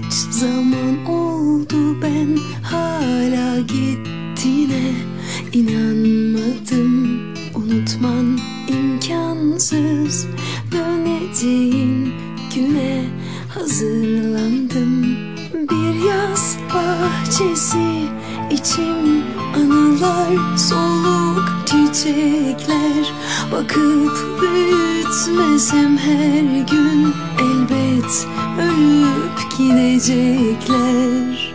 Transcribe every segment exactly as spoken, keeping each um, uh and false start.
Kaç zaman oldu ben hala gittiğine inanmadım. Unutman imkansız, döneceğin güne hazırlandım. Bir yaz bahçesi içim, anılar soluk çiçekler. Bakıp büyütmesem her gün elbet ölüp gidecekler.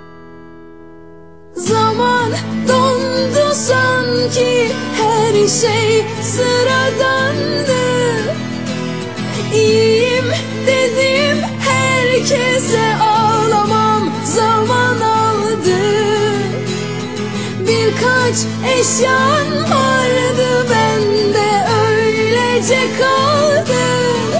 Zaman dondu sanki, her şey sıradandı. İyiyim dedim herkese, ağlamam zaman aldı. Birkaç eşyan vardı bende, öylece kaldı.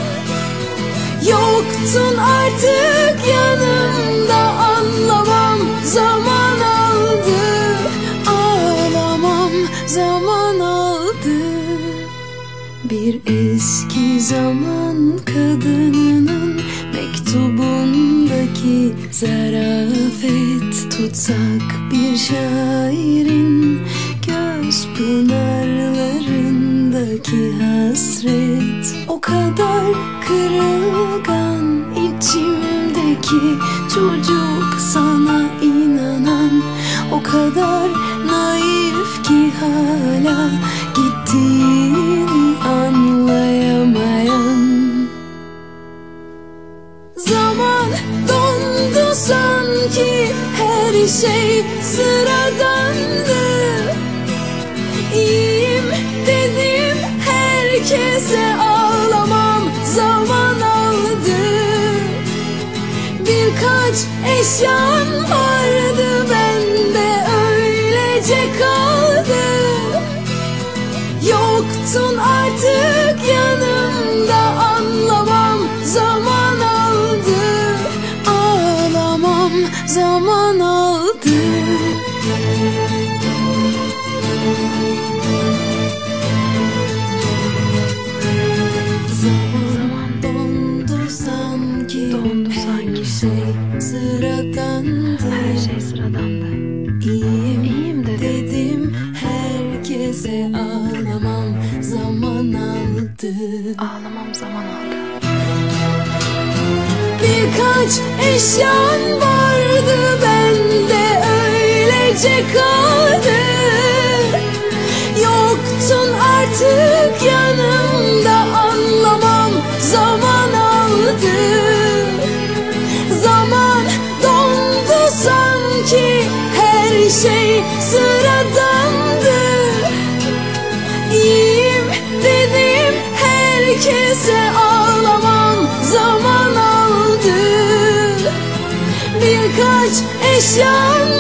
Yoktun artık yanımda, anlamam zaman aldı. Ağlamam zaman aldı. Bir eski zaman kadınının mektubundaki zarafet, tutsak bir şairin göz pınarlarındaki hasret. O kadar kırılgan içimdeki çocuk, sana inanan, o kadar naif ki hala gittiğini anlayamayan. Zaman dondu sanki, her şey sıradandı. İyiyim dedim herkese, ağlamam zaman aldı. Birkaç eşyan vardı bende, öylece kaldı. Yoktun artık yanımda, anlamam zaman aldı. Ağlamam zaman aldı. Zaman dondu sanki, dondu her sanki. şey sıradandı. Her şey sıradandı. İyiyim, İyiyim dedim. dedim herkese, ağlamam zaman aldı. Ağlamam zaman aldı. Birkaç eşyan vardı bende, öylece kaldı. Yoktun artık yanımda, anlamam zaman aldı. Zaman dondu sanki, her şey sıradandı. İyiyim dedim herkese, ağlamam zaman aldı. Birkaç eşyan